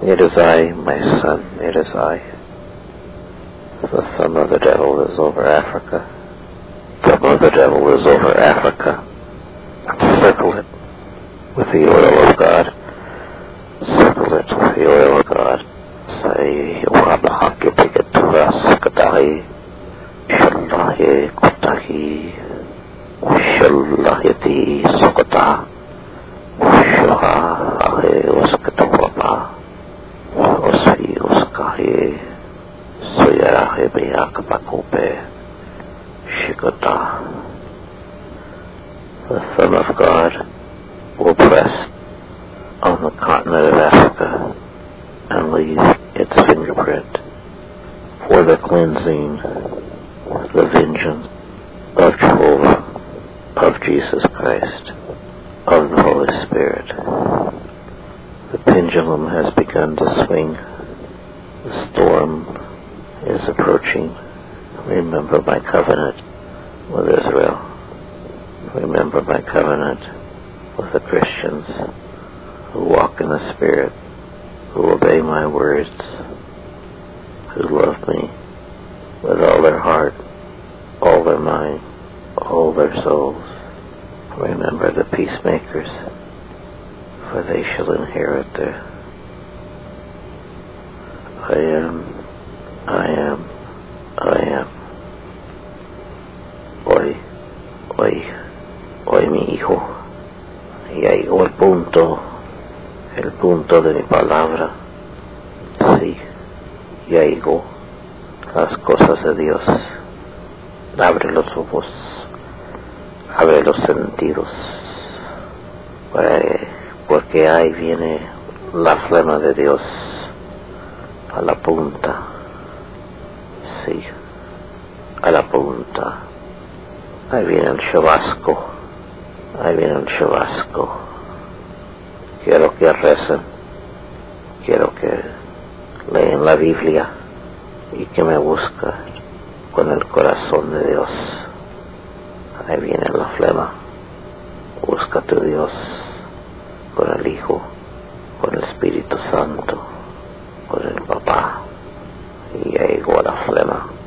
It is I, my son, it is I. The thumb of the devil is over Africa. The thumb of the devil is over Africa. Circle it with the oil of God. Circle it with the oil of God. Say, Wabahaki Pigaturas Katahi, Shallahi Kutahi, Shallahiti Sokata, Shahahi Uskatawapa, Osi Uskahi, Suyarahi Biakapakope, Shikota. The thumb of God will press on the continent of Africa and leave its fingerprint for the cleansing, the vengeance of Jehovah, of Jesus Christ, of the Holy Spirit. The pendulum has begun to swing. The storm is approaching. Remember my covenant with Israel. Remember my covenant with the Christians who walk in the Spirit, who obey my words, who love me with all their heart, all their mind, all their souls. Remember the peacemakers, for they shall inherit their. I am, I am, I am. Hoy mi hijo, ya llegó el punto de mi palabra. Sí, ya llegó las cosas de Dios. Abre los ojos, abre los sentidos, porque ahí viene la flema de Dios a la punta. Sí, a la punta. Ahí viene el chubasco. Ahí viene el chubasco. Quiero que recen. Quiero que lean la Biblia y que me busquen con el corazón de Dios. Ahí viene la flema. Busca a tu Dios con el Hijo, con el Espíritu Santo, con el Papá. Y ahí llegó la flema.